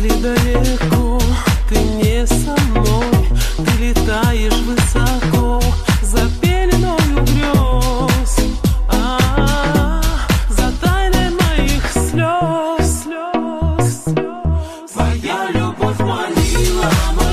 далеко, ты не со мной, ты летаешь высоко за пеленою грез, за тайной моих слез. Твоя любовь манила.